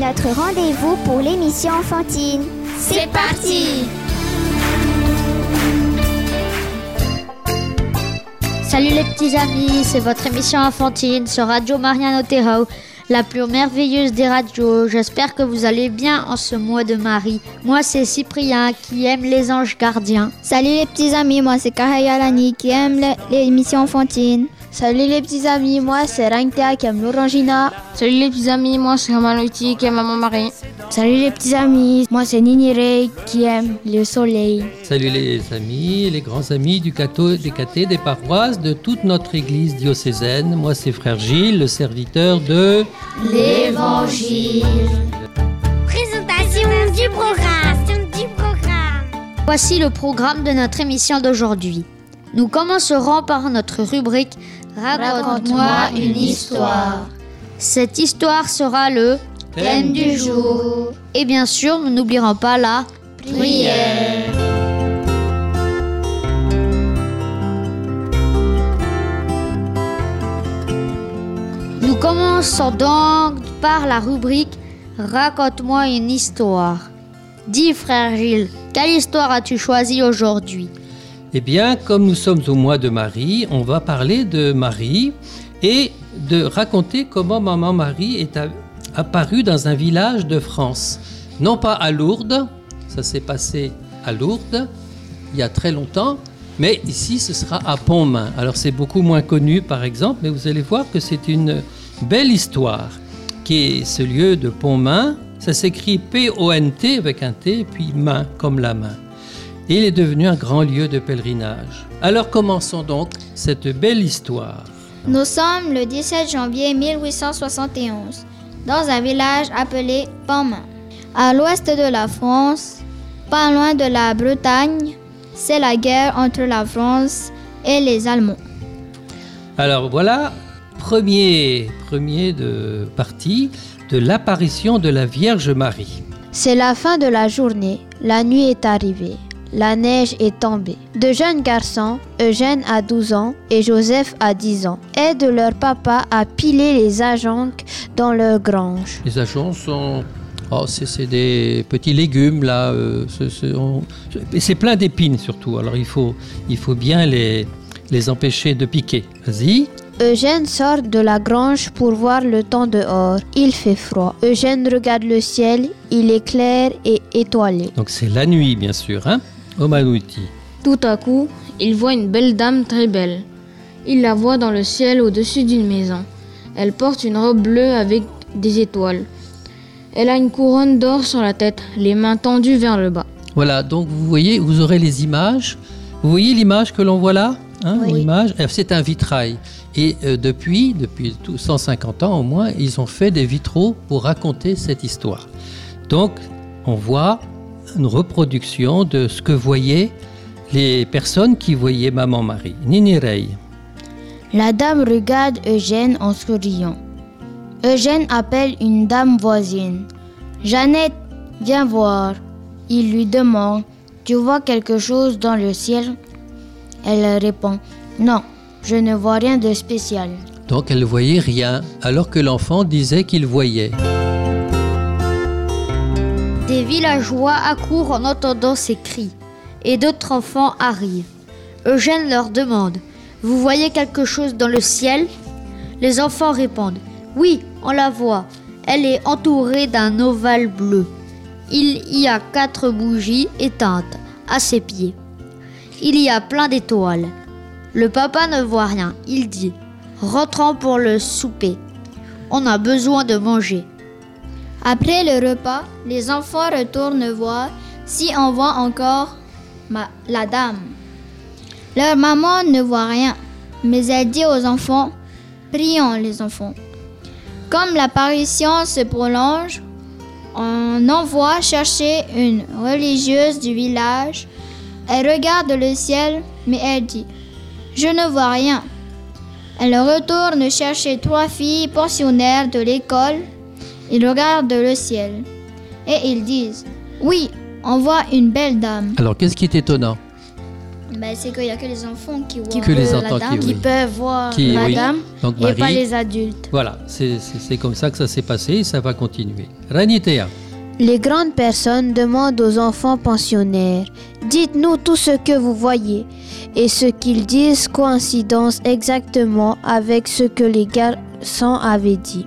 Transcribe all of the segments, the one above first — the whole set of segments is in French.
notre rendez-vous pour l'émission enfantine. C'est parti! Salut les petits amis, c'est votre émission enfantine sur Radio Mariano Terrao, la plus merveilleuse des radios. J'espère que vous allez bien en ce mois de Marie. Moi c'est Cyprien qui aime les anges gardiens. Salut les petits amis, moi c'est Kahaya Lani qui aime l'émission enfantine. Salut les petits amis, moi c'est Rangtia qui aime l'orangina. Salut les petits amis, moi c'est Manuti qui aime Maman Marie. Salut les petits amis, moi c'est Ninirei qui aime le soleil. Salut les amis, les grands amis du caté, des paroisses, de toute notre église diocésaine. Moi c'est frère Gilles, le serviteur de l'Évangile. Présentation du programme. Voici le programme de notre émission d'aujourd'hui. Nous commencerons par notre rubrique Raconte-moi une histoire. Cette histoire sera le thème du jour. Et bien sûr, nous n'oublierons pas la prière. Nous commençons donc par la rubrique Raconte-moi une histoire. Dis frère Gilles, quelle histoire as-tu choisi aujourd'hui ? Eh bien, comme nous sommes au mois de Marie, on va parler de Marie et de raconter comment Maman Marie est apparue dans un village de France. Non pas à Lourdes, ça s'est passé à Lourdes il y a très longtemps, mais ici ce sera à Pontmain. Alors c'est beaucoup moins connu par exemple, mais vous allez voir que c'est une belle histoire qui est ce lieu de Pontmain. Ça s'écrit P-O-N-T avec un T, puis main comme la main. Et il est devenu un grand lieu de pèlerinage. Alors commençons donc cette belle histoire. Nous sommes le 17 janvier 1871, dans un village appelé Pontmain. À l'ouest de la France, pas loin de la Bretagne, c'est la guerre entre la France et les Allemands. Alors voilà, premier de partie de l'apparition de la Vierge Marie. C'est la fin de la journée, la nuit est arrivée. La neige est tombée. Deux jeunes garçons, Eugène a 12 ans et Joseph a 10 ans, aident leur papa à piler les ajoncs dans leur grange. Les ajoncs sont... c'est des petits légumes là. C'est plein d'épines surtout. Alors il faut bien les empêcher de piquer. Vas-y. Eugène sort de la grange pour voir le temps dehors. Il fait froid. Eugène regarde le ciel. Il est clair et étoilé. Donc c'est la nuit bien sûr, hein? Omanuti. Tout à coup, il voit une belle dame très belle. Il la voit dans le ciel au-dessus d'une maison. Elle porte une robe bleue avec des étoiles. Elle a une couronne d'or sur la tête, les mains tendues vers le bas. Voilà, donc vous voyez, vous aurez les images. Vous voyez l'image que l'on voit là, hein? Oui. L'image, c'est un vitrail. Et depuis 150 ans au moins, ils ont fait des vitraux pour raconter cette histoire. Donc, on voit une reproduction de ce que voyaient les personnes qui voyaient Maman Marie. Ninirei. La dame regarde Eugène en souriant. Eugène appelle une dame voisine. Jeannette, viens voir. Il lui demande, tu vois quelque chose dans le ciel? Elle répond, non, je ne vois rien de spécial. Donc elle ne voyait rien, alors que l'enfant disait qu'il voyait. Des villageois accourent en entendant ces cris, et d'autres enfants arrivent. Eugène leur demande, vous voyez quelque chose dans le ciel? Les enfants répondent, oui, on la voit. Elle est entourée d'un ovale bleu. Il y a 4 bougies éteintes à ses pieds. Il y a plein d'étoiles. Le papa ne voit rien. Il dit, rentrons pour le souper. On a besoin de manger. Après le repas, les enfants retournent voir si on voit encore la dame. Leur maman ne voit rien, mais elle dit aux enfants, prions les enfants. Comme l'apparition se prolonge, on envoie chercher une religieuse du village. Elle regarde le ciel, mais elle dit, je ne vois rien. Elle retourne chercher 3 filles pensionnaires de l'école. Ils regardent le ciel et ils disent, oui, on voit une belle dame. Alors qu'est-ce qui est étonnant? C'est qu'il n'y a que les enfants qui voient la dame, qui peuvent voir la dame donc, et Marie, pas les adultes. Voilà, c'est comme ça que ça s'est passé et ça va continuer. Ranitea. Les grandes personnes demandent aux enfants pensionnaires « Dites-nous tout ce que vous voyez » et ce qu'ils disent coïncidence exactement avec ce que les garçons avaient dit.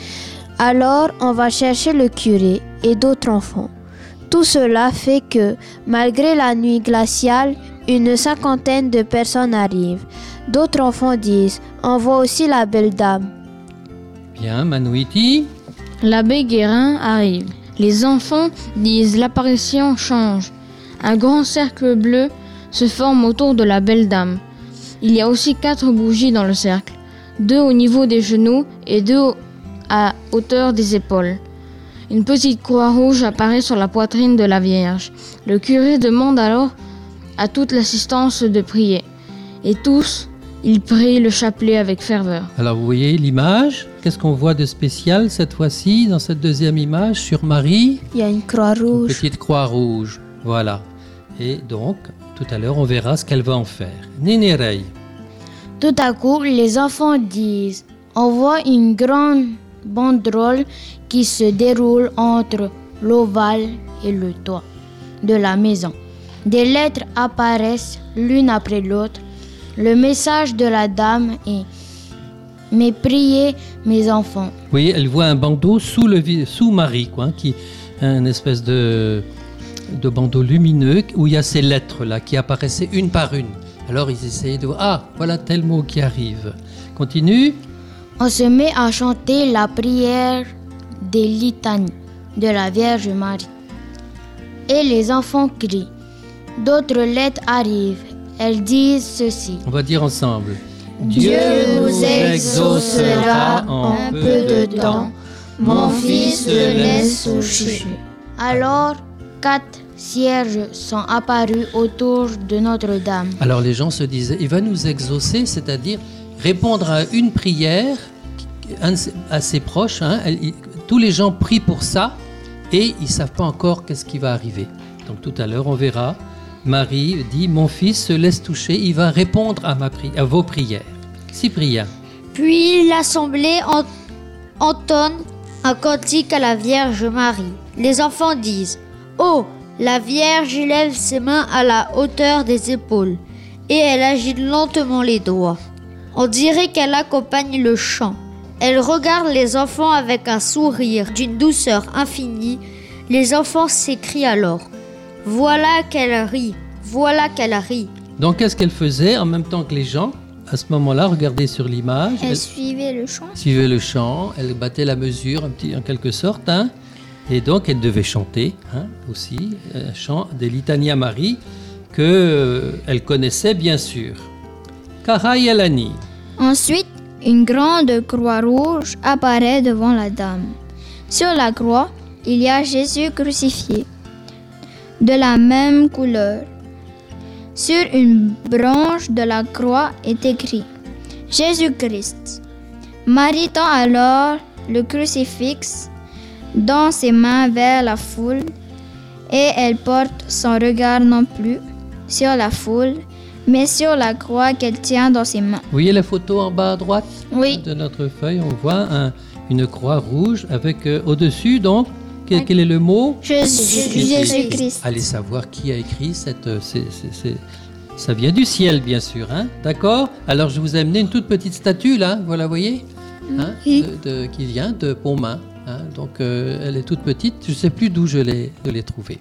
Alors, on va chercher le curé et d'autres enfants. Tout cela fait que, malgré la nuit glaciale, une 50aine de personnes arrivent. D'autres enfants disent « On voit aussi la belle dame ». Bien, Manouiti. L'abbé Guérin arrive. Les enfants disent « L'apparition change ». Un grand cercle bleu se forme autour de la belle dame. Il y a aussi 4 bougies dans le cercle, 2 au niveau des genoux et 2 à hauteur des épaules. Une petite croix rouge apparaît sur la poitrine de la Vierge. Le curé demande alors à toute l'assistance de prier. Et tous, ils prient le chapelet avec ferveur. Alors vous voyez l'image. Qu'est-ce qu'on voit de spécial cette fois-ci dans cette deuxième image sur Marie? Il y a une croix rouge. Une petite croix rouge, voilà. Et donc, tout à l'heure, on verra ce qu'elle va en faire. Nénérei. Tout à coup, les enfants disent « On voit une grande banderole qui se déroule entre l'ovale et le toit de la maison. Des lettres apparaissent l'une après l'autre. Le message de la dame est « Mais priez, mes enfants ». Vous voyez, elle voit un bandeau sous Marie, quoi, qui un espèce de bandeau lumineux où il y a ces lettres-là qui apparaissaient une par une. Alors ils essayaient de voir, ah, voilà tel mot qui arrive. Continue. On se met à chanter la prière des litanies de la Vierge Marie. Et les enfants crient. D'autres lettres arrivent. Elles disent ceci. On va dire ensemble. Dieu nous exaucera en peu de temps. Mon fils se laisse toucher. Alors, 4 cierges sont apparus autour de Notre-Dame. Alors les gens se disaient, il va nous exaucer, c'est-à-dire répondre à une prière à ses proches. Tous les gens prient pour ça et ils ne savent pas encore qu'est-ce qui va arriver. Donc tout à l'heure, on verra. Marie dit, mon fils se laisse toucher, il va répondre à vos prières. Cyprien. Puis l'assemblée entonne un cantique à la Vierge Marie. Les enfants disent « Oh, la Vierge élève ses mains à la hauteur des épaules et elle agite lentement les doigts. On dirait qu'elle accompagne le chant. Elle regarde les enfants avec un sourire d'une douceur infinie. Les enfants s'écrient alors « Voilà qu'elle rit, voilà qu'elle rit ». Donc qu'est-ce qu'elle faisait en même temps que les gens? À ce moment-là, regardez sur l'image. Elle suivait le chant. Suivait le chant, elle battait la mesure en quelque sorte. Et donc, elle devait chanter aussi un chant des litanies à Marie qu'elle connaissait bien sûr. Karai Elani. Ensuite, une grande croix rouge apparaît devant la dame. Sur la croix, il y a Jésus crucifié, de la même couleur. Sur une branche de la croix est écrit « Jésus-Christ ». Marie tend alors le crucifix dans ses mains vers la foule et elle porte son regard non plus sur la foule, mais sur la croix qu'elle tient dans ses mains. Vous voyez la photo en bas à droite de notre feuille? On voit une croix rouge avec au-dessus, donc, quel est le mot? Jésus-Christ. Allez savoir qui a écrit ça vient du ciel, bien sûr. D'accord? Alors, je vous ai amené une toute petite statue, là. Vous la voyez? Qui vient de Pontmain. Donc, elle est toute petite. Je ne sais plus d'où je l'ai trouvée.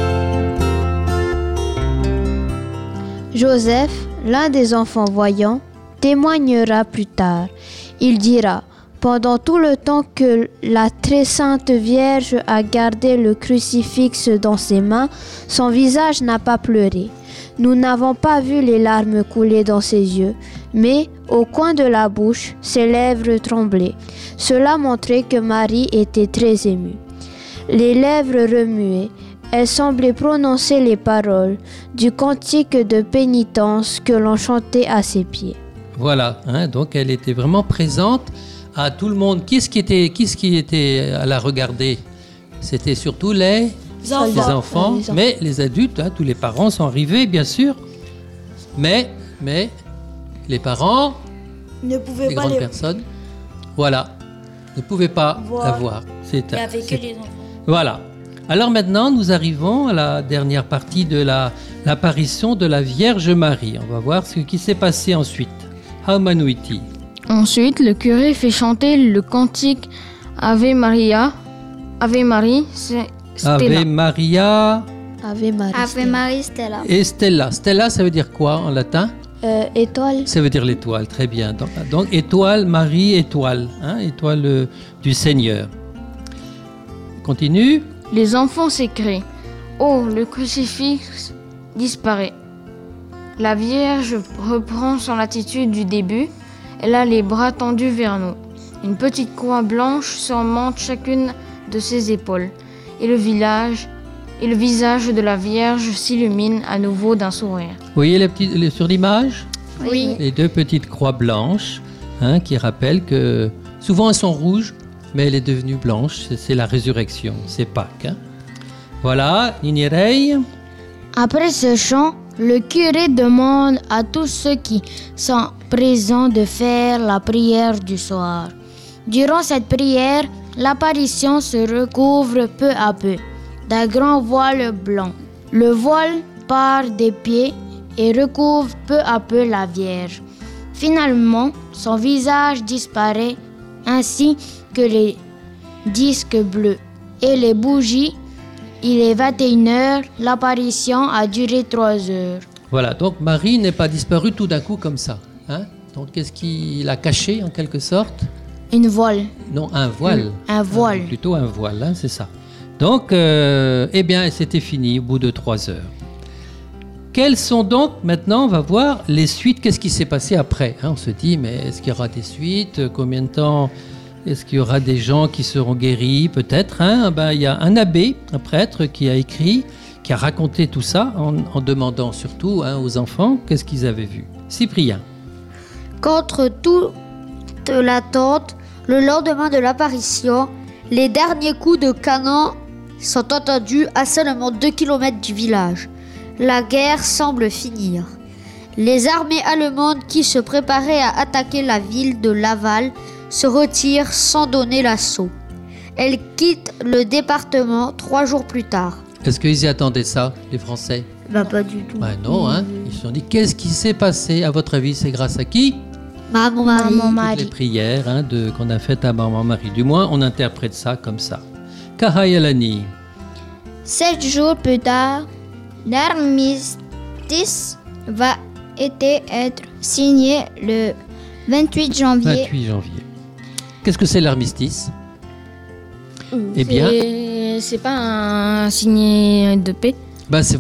Joseph, l'un des enfants voyants, témoignera plus tard. Il dira: pendant tout le temps que la très sainte Vierge a gardé le crucifix dans ses mains, son visage n'a pas pleuré. Nous n'avons pas vu les larmes couler dans ses yeux, mais au coin de la bouche, ses lèvres tremblaient. Cela montrait que Marie était très émue. Les lèvres remuaient. Elle semblait prononcer les paroles du cantique de pénitence que l'on chantait à ses pieds. Voilà, donc elle était vraiment présente à tout le monde. Qui qui était à la regarder? C'était surtout les enfants. Mais les adultes, tous les parents sont arrivés, bien sûr. Mais les parents, Ne pouvaient les pas grandes les personnes, voilà, ne pouvaient pas voir. la voir. Il n'y avait que les enfants. Voilà. Alors maintenant, nous arrivons à la dernière partie de l'apparition de la Vierge Marie. On va voir ce qui s'est passé ensuite. Haumanuiti. Ensuite, le curé fait chanter le cantique Ave Maria, Ave Marie, c'est Stella. Ave Maria Ave Maria. Ave Maria Stella. et Stella. Stella, ça veut dire quoi en latin? Étoile. Ça veut dire l'étoile, très bien. Donc étoile, Marie, étoile. Étoile du Seigneur. Continue. Les enfants s'écrient « Oh, le crucifix disparaît !» La Vierge reprend son attitude du début. Elle a les bras tendus vers nous. Une petite croix blanche surmonte chacune de ses épaules. Et le visage de la Vierge s'illumine à nouveau d'un sourire. Vous voyez sur l'image? Oui. Les deux petites croix blanches qui rappellent que souvent elles sont rouges, mais elle est devenue blanche. C'est la résurrection, c'est Pâques. Voilà, Ninirei. Après ce chant, le curé demande à tous ceux qui sont présents de faire la prière du soir. Durant cette prière, l'apparition se recouvre peu à peu d'un grand voile blanc. Le voile part des pieds et recouvre peu à peu la Vierge. Finalement, son visage disparaît ainsi que les disques bleus et les bougies. Il est 21h, l'apparition a duré 3 heures. Voilà, donc Marie n'est pas disparue tout d'un coup comme ça. Donc qu'est-ce qui l'a cachée en quelque sorte? Une voile. Non, un voile. Un voile. Plutôt un voile, c'est ça. Donc, eh bien, c'était fini au bout de 3 heures. Quelles sont donc, maintenant, on va voir les suites, qu'est-ce qui s'est passé après? On se dit, mais est-ce qu'il y aura des suites? Combien de temps? Est-ce qu'il y aura des gens qui seront guéris? Peut-être. Il y a un abbé, un prêtre, qui a écrit, qui a raconté tout ça, en demandant surtout aux enfants qu'est-ce qu'ils avaient vu. Cyprien. Contre toute l'attente, le lendemain de l'apparition, les derniers coups de canon sont entendus à seulement 2 km du village. La guerre semble finir. Les armées allemandes qui se préparaient à attaquer la ville de Laval se retirent sans donner l'assaut. Elles quittent le département 3 jours plus tard. Est-ce qu'ils y attendaient ça, les Français? Pas du tout. Non, ils se sont dit, qu'est-ce qui s'est passé? À votre avis, c'est grâce à qui? Maman Marie. Toutes les prières qu'on a faites à Maman Marie. Du moins, on interprète ça comme ça. Kahayalani. 7 jours plus tard, l'armistice va être signé le 28 janvier. 28 janvier. Qu'est-ce que c'est l'armistice? Eh bien, c'est pas un signé de paix. C'est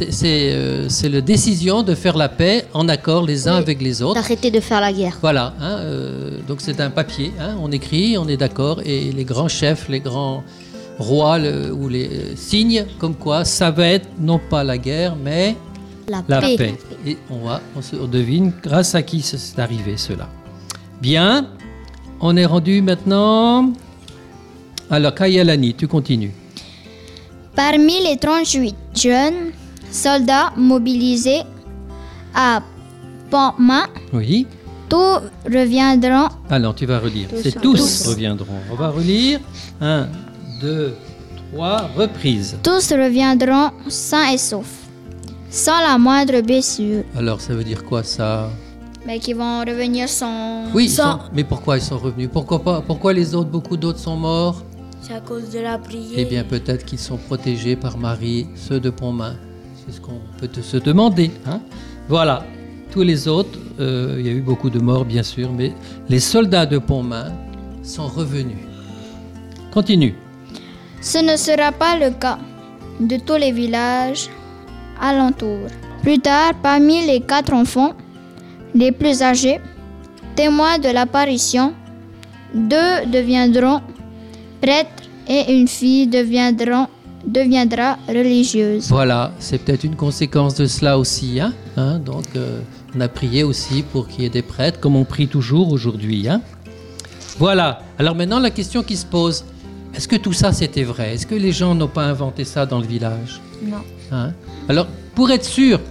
la décision de faire la paix en accord les uns avec les autres. D'arrêter de faire la guerre. Voilà, donc c'est un papier, on écrit, on est d'accord, et les grands chefs, les grands rois ou les signes, comme quoi ça va être non pas la guerre, mais la paix. Et on devine grâce à qui c'est arrivé cela. Bien, on est rendu maintenant. Alors, Kayalani, tu continues. Parmi les 38 jeunes soldats mobilisés à Pontmain, Oui. tous reviendront. Alors, tu vas relire. C'est tous reviendront. On va relire. 1, 2, 3, reprise. Tous reviendront sains et saufs, sans la moindre blessure. Alors, ça veut dire quoi ça? Mais qui vont revenir sans. Oui, mais pourquoi ils sont revenus? Pourquoi pas? Pourquoi beaucoup d'autres sont morts? C'est à cause de la prière. Eh bien, peut-être qu'ils sont protégés par Marie, ceux de Pontmain. C'est ce qu'on peut se demander. Voilà. Tous les autres, il y a eu beaucoup de morts, bien sûr, mais les soldats de Pontmain sont revenus. Continue. Ce ne sera pas le cas de tous les villages alentours. Plus tard, parmi les 4 enfants les plus âgés, témoins de l'apparition, 2 deviendront prêtres et une fille deviendra religieuse. Voilà, c'est peut-être une conséquence de cela aussi. Donc, on a prié aussi pour qu'il y ait des prêtres, comme on prie toujours aujourd'hui. Voilà. Alors maintenant, la question qui se pose, est-ce que tout ça c'était vrai? Est-ce que les gens n'ont pas inventé ça dans le village? Non. Alors, pour être sûr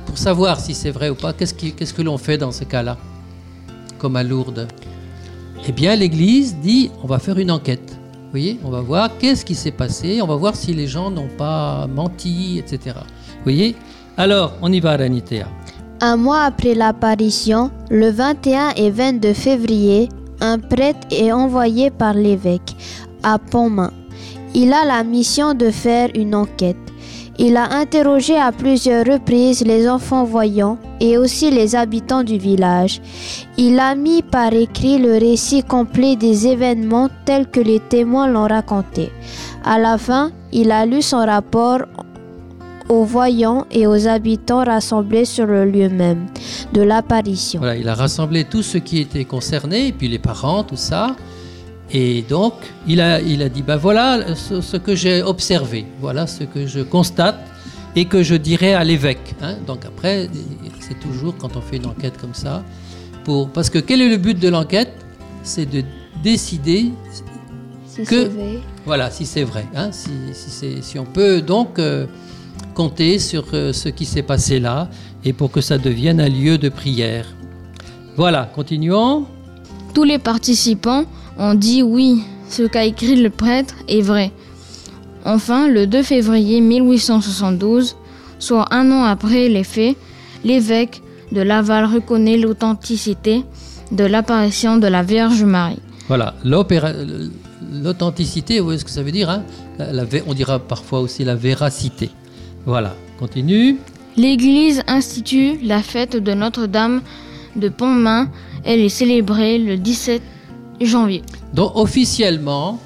pour savoir si c'est vrai ou pas, qu'est-ce que l'on fait dans ce cas-là, comme à Lourdes? Eh bien, l'Église dit, on va faire une enquête. Vous voyez, on va voir qu'est-ce qui s'est passé, on va voir si les gens n'ont pas menti, etc. Vous voyez? Alors, on y va, Ranitea. Un mois après l'apparition, le 21 et 22 février, un prêtre est envoyé par l'évêque à Pontmain. Il a la mission de faire une enquête. Il a interrogé à plusieurs reprises les enfants voyants et aussi les habitants du village. Il a mis par écrit le récit complet des événements tels que les témoins l'ont raconté. À la fin, il a lu son rapport aux voyants et aux habitants rassemblés sur le lieu même de l'apparition. Voilà, il a rassemblé tous ceux qui étaient concernés, et puis les parents, tout ça. Et donc, il a dit, voilà ce que j'ai observé, voilà ce que je constate et que je dirai à l'évêque. Donc après, c'est toujours quand on fait une enquête comme ça, parce que quel est le but de l'enquête? C'est de décider si c'est vrai. Si on peut donc compter sur ce qui s'est passé là, et pour que ça devienne un lieu de prière. Voilà, continuons. Tous les participants ont dit oui, ce qu'a écrit le prêtre est vrai. Enfin, le 2 février 1872, soit un an après les faits, l'évêque de Laval reconnaît l'authenticité de l'apparition de la Vierge Marie. Voilà, l'authenticité, vous voyez ce que ça veut dire, on dira parfois aussi la véracité. Voilà, continue. L'Église institue la fête de Notre-Dame de Pontmain. Elle est célébrée le 17 janvier. Donc officiellement,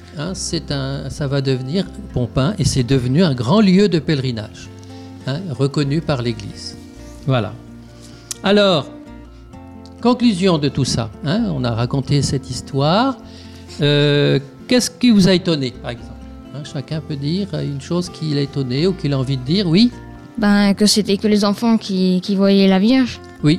ça va devenir Pontmain et c'est devenu un grand lieu de pèlerinage, reconnu par l'Église. Voilà. Alors, conclusion de tout ça. On a raconté cette histoire. Qu'est-ce qui vous a étonné, par exemple? Chacun peut dire une chose qui l'a étonné ou qu'il a envie de dire, oui? Que c'était que les enfants qui voyaient la Vierge. Oui.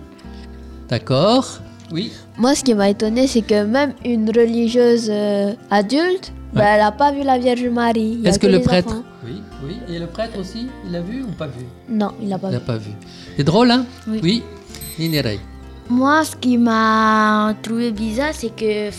D'accord. Oui. Moi, ce qui m'a étonné, c'est que même une religieuse adulte, elle n'a pas vu la Vierge Marie. Est-ce que le prêtre? Oui. Et le prêtre aussi, il l'a vu ou pas vu? Non, il l'a pas vu. Il l'a pas vu. C'est drôle, hein? Oui. Ninerei. Moi, ce qui m'a trouvé bizarre, c'est que...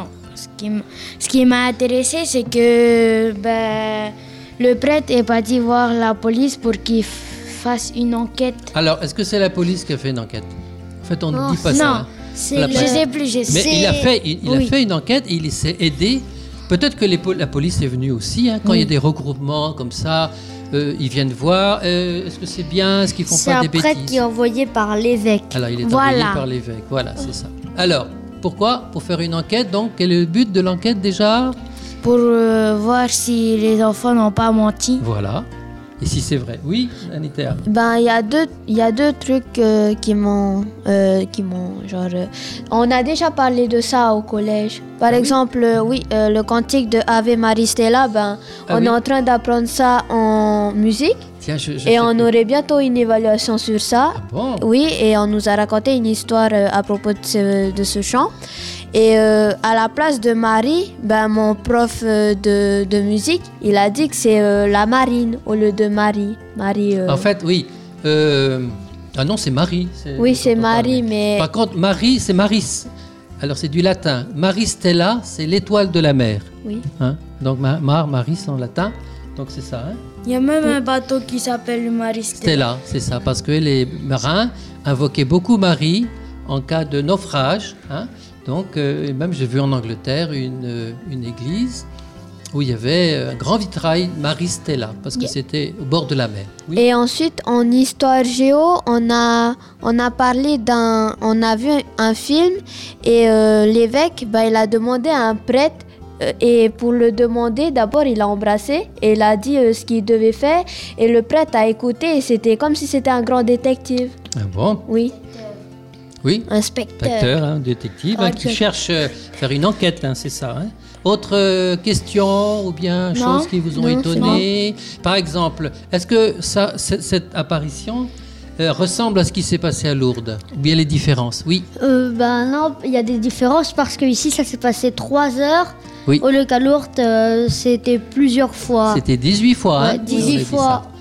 Ce qui m'a intéressé, c'est que le prêtre est parti voir la police pour qu'il fasse une enquête. Alors, est-ce que c'est la police qui a fait une enquête? En fait, on ne dit pas ça. Non, je sais plus. Mais il a fait une enquête et il s'est aidé. Peut-être que la police est venue aussi, quand il y a des regroupements comme ça. Ils viennent voir, est-ce que c'est bien, est-ce qu'ils font pas des bêtises? C'est un prêtre qui est envoyé par l'évêque. Alors, il est envoyé par l'évêque, voilà, c'est ça. Alors, pourquoi? Pour faire une enquête, donc, quel est le but de l'enquête déjà? Pour voir si les enfants n'ont pas menti. Voilà. Et si c'est vrai? Oui, Anita. Il y a deux trucs qui m'ont on a déjà parlé de ça au collège. Par exemple, le cantique de Ave Maria Stella, on est en train d'apprendre ça en musique. Tiens, et on aurait bientôt une évaluation sur ça. Ah bon? Oui, et on nous a raconté une histoire à propos de ce chant. Et à la place de Marie, mon prof de musique, il a dit que c'est la marine au lieu de Marie. En fait, oui. Non, c'est Marie. Oui, c'est Marie, mais... Par contre, Marie, c'est Maris. Alors, c'est du latin. Maris Stella, c'est l'étoile de la mer. Oui. Donc, Maris en latin. Donc, c'est ça. Il y a même un bateau qui s'appelle le Marie Stella. C'est ça, parce que les marins invoquaient beaucoup Marie en cas de naufrage. Donc, même j'ai vu en Angleterre une église où il y avait un grand vitrail Marie Stella, parce que c'était au bord de la mer. Oui. Et ensuite, en histoire géo, on a vu un film et l'évêque, il a demandé à un prêtre. Et pour le demander, d'abord il a embrassé et il a dit ce qu'il devait faire. Et le prêtre a écouté et c'était comme si c'était un grand détective. Ah bon? Oui. Oui. Inspecteur. Un détective qui cherche à faire une enquête, c'est ça. Autre question ou bien choses qui vous ont étonné? Par exemple, est-ce que cette apparition ressemble à ce qui s'est passé à Lourdes? Ou bien les différences? Oui. Non, il y a des différences parce que ici ça s'est passé 3 heures. Oui. Au lieu qu'à Lourdes, c'était plusieurs fois. C'était 18 fois. 18 fois.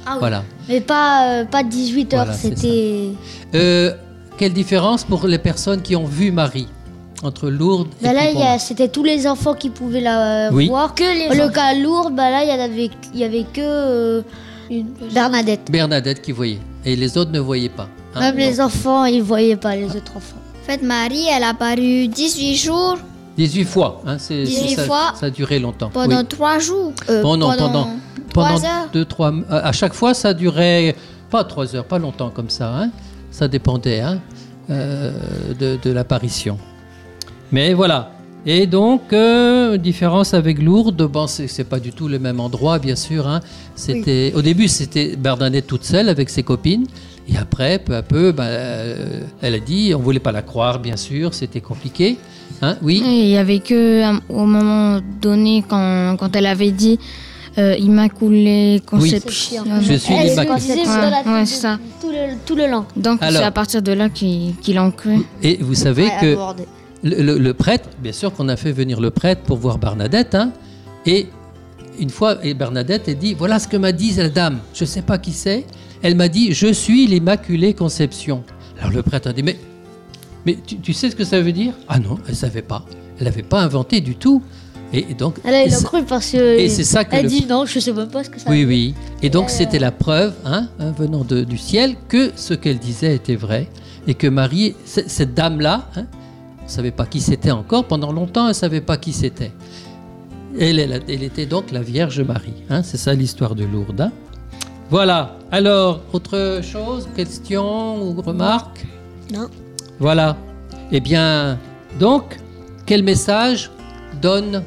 Ah oui. Voilà. Mais pas 18 heures, Voilà, c'est c'était... Quelle différence pour les personnes qui ont vu Marie entre Lourdes et Bah là, Pont-Main? c'était tous les enfants qui pouvaient la Oui. voir. Le cas Lourdes, bah là, il y avait que Bernadette. Bernadette qui voyait. Et les autres ne voyaient pas. hein. Même les enfants, ils voyaient pas les autres enfants. En fait, Marie, elle a apparu 18 jours 18 fois. 18 ça, fois ça a duré longtemps. pendant Oui. 3 jours. Oh non, pendant 3 heures. 2-3... À chaque fois, ça durait pas 3 heures, pas longtemps comme ça. hein. Ça dépendait de l'apparition. Mais voilà. Et donc, différence avec Lourdes, bon, c'est pas du tout le même endroit, bien sûr. hein. Au début, c'était Bernadette toute seule avec ses copines. Et après, peu à peu, elle a dit, on voulait pas la croire, bien sûr, c'était compliqué. Hein, oui. Et il y avait que au moment donné quand elle avait dit Immaculée Conception. Je suis Elle l'Immaculée. se disait dans la Ouais, tête c'est ça. tout le long. Donc c'est Alors. à partir de là qu'ils l'ont cru. Et vous savez Ouais, que abordé. le prêtre, bien sûr qu'on a fait venir le prêtre pour voir Bernadette. hein, et une fois, Bernadette a dit, voilà ce que m'a dit la dame. Je ne sais pas qui c'est. Elle m'a dit, je suis l'Immaculée Conception. Alors le prêtre a dit, mais tu sais ce que ça veut dire? Ah non, elle ne savait pas. Elle n'avait pas inventé du tout. Et donc, Elle l'a cru parce que... et c'est ça que elle le- dit non, je sais même pas ce que ça Oui, veut dire. oui. Et donc, c'était la preuve, venant du ciel, que ce qu'elle disait était vrai. Et que Marie, cette dame-là, on ne savait pas qui c'était encore. Pendant longtemps, elle ne savait pas qui c'était. Elle était donc la Vierge Marie. C'est ça l'histoire de Lourdes. hein. Voilà. Alors, autre chose, question ou remarque? Non. Voilà. Eh bien, donc, quel message donne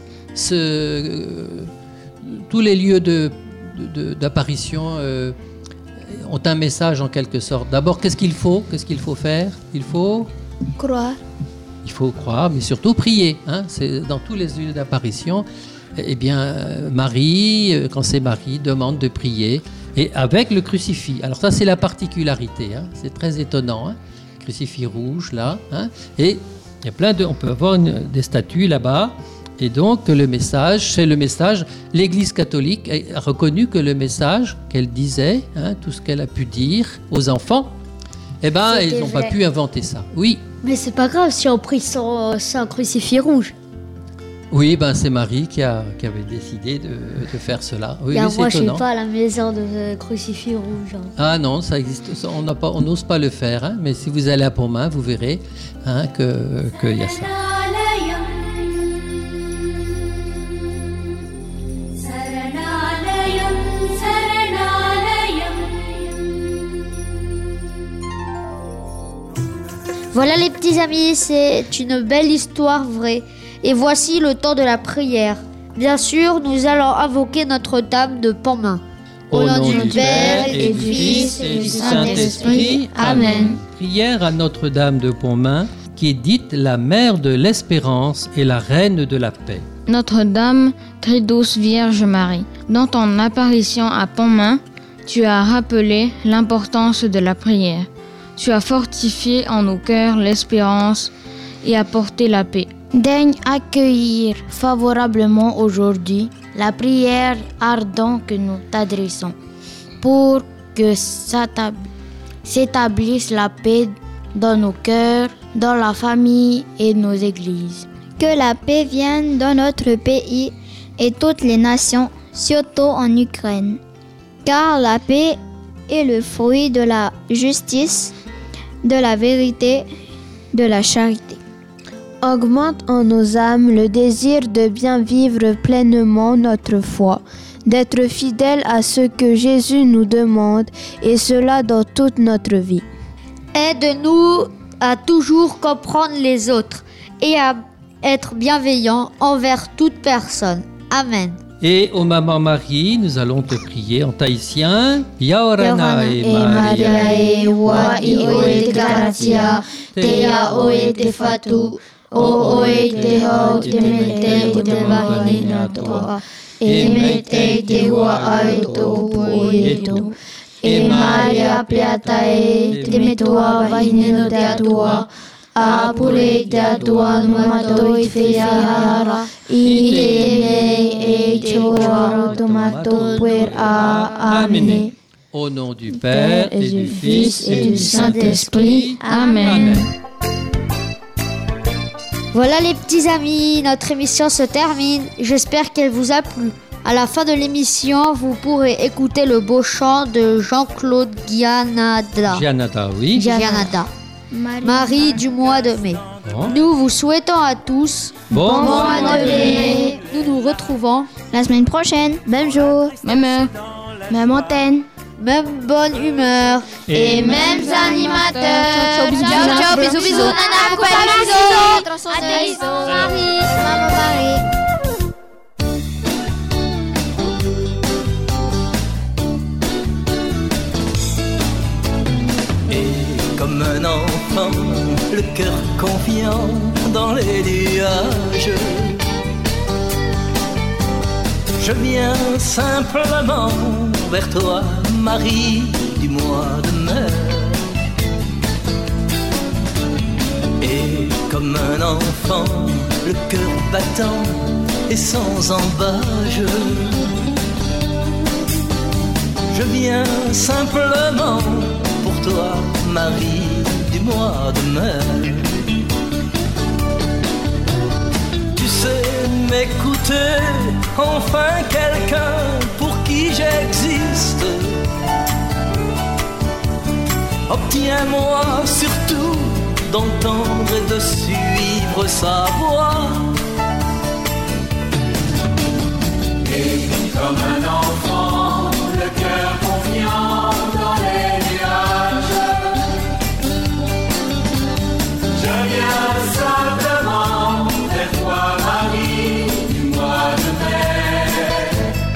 tous les lieux d'apparition ont un message en quelque sorte. D'abord, qu'est-ce qu'il faut faire? Il faut croire, mais surtout prier. C'est dans tous les lieux d'apparition. Eh bien, Marie, quand c'est Marie, demande de prier et avec le crucifix. Alors ça, c'est la particularité. C'est très étonnant. Crucifix rouge là. Et il y a on peut avoir des statues là-bas. Et donc, le message, c'est le message. L'Église catholique a reconnu que le message qu'elle disait, tout ce qu'elle a pu dire aux enfants, ils n'ont pas pu inventer ça. Oui. Mais c'est pas grave si on prie sans un crucifix rouge. Oui, c'est Marie qui avait décidé de faire cela. Oui, Moi, c'est je suis étonnant. pas à la maison de crucifix rouge. Ah non, ça existe. On n'ose pas le faire. Mais si vous allez à Pont-Main, vous verrez qu'il y a ça. Voilà les petits amis, c'est une belle histoire vraie. Et voici le temps de la prière. Bien sûr, nous allons invoquer Notre-Dame de Pont-Main. Au nom du Père et du Fils et du Saint-Esprit. Amen. Prière à Notre-Dame de Pont-Main, qui est dite la mère de l'espérance et la reine de la paix. Notre-Dame, très douce Vierge Marie, dans ton apparition à Pont-Main, tu as rappelé l'importance de la prière. Tu as fortifié en nos cœurs l'espérance et apporté la paix. Daigne accueillir favorablement aujourd'hui la prière ardente que nous t'adressons pour que s'établisse la paix dans nos cœurs, dans la famille et nos églises. Que la paix vienne dans notre pays et toutes les nations, surtout en Ukraine. Car la paix est le fruit de la justice, de la vérité, de la charité. Augmente en nos âmes le désir de bien vivre pleinement notre foi, d'être fidèles à ce que Jésus nous demande, et cela dans toute notre vie. Aide-nous à toujours comprendre les autres et à être bienveillants envers toute personne. Amen. Et ô Maman Marie, nous allons te prier en tahitien. Yaorana e Maria e wa i oe te gratia, te a oe te fatu, o oe te hau te mete o te wahina toa, e mete te hua ai tō poe tō. E Maria pleata e te metua wahine te atua, a pure te atua no matoi whiahara, i te me e te ora tomato puer a amene. Au nom du Père et du Fils et du Saint-Esprit. Amen. Voilà les petits amis, notre émission se termine. J'espère qu'elle vous a plu. À la fin de l'émission, vous pourrez écouter le beau chant de Jean-Claude Gianada. Gianada. Marie du mois de mai. Bon. Nous vous souhaitons à tous Bon. mois de mai. Nous nous retrouvons La semaine prochaine, même jour, Même heure. même antenne. même bonne humeur. Et mêmes animateurs. Ciao, ciao, bisous, bisous. Nana, coucou, bisous. Marie, maman Marie. Et comme un enfant, le cœur confiant dans les nuages, je viens simplement vers toi, Marie du mois de mai. Et comme un enfant, le cœur battant et sans embâge, je viens simplement pour toi, Marie du mois de mai. Tu sais m'écouter, enfin quelqu'un pour qui j'existe. Obtiens-moi surtout d'entendre et de suivre sa voix. Et comme un enfant, le cœur confiant dans les nuages, je viens simplement vers toi, Marie du mois de mai.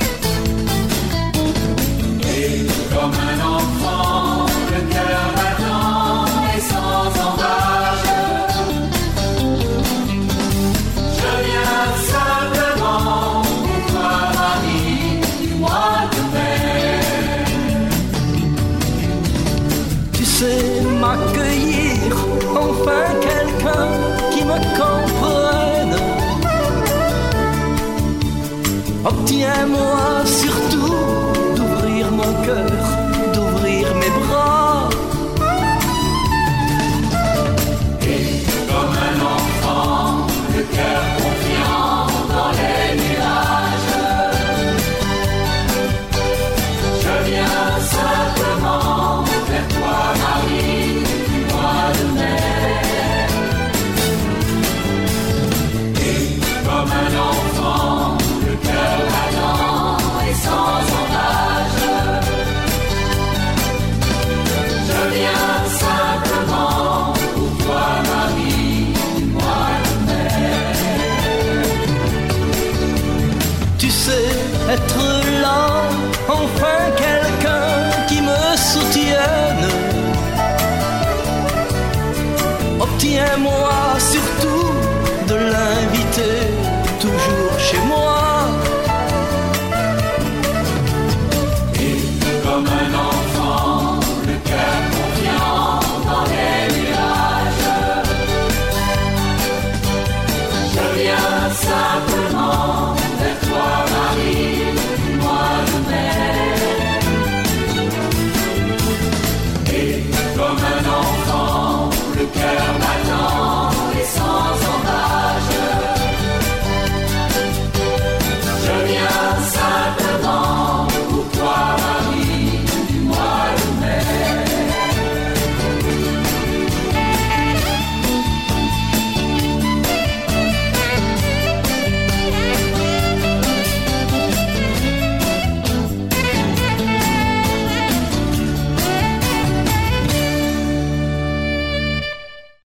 Et comme un enfant, le cœur battant et sans embâche, je viens simplement pour toi, Marie du mois de mai. Tu sais m'accueillir, enfin quelqu'un qui me comprenne. Obtiens-moi surtout d'ouvrir mon cœur, d'ouvrir mes bras. Et comme un enfant, le cœur confiant dans les nuages, je viens simplement vers toi, Marie du mois de mai. Et comme un enfant, le cœur battant et sans embâche, je viens simplement pour toi, Marie du mois de mai. Tu sais être là, enfin quelqu'un qui me soutienne. Obtiens-moi surtout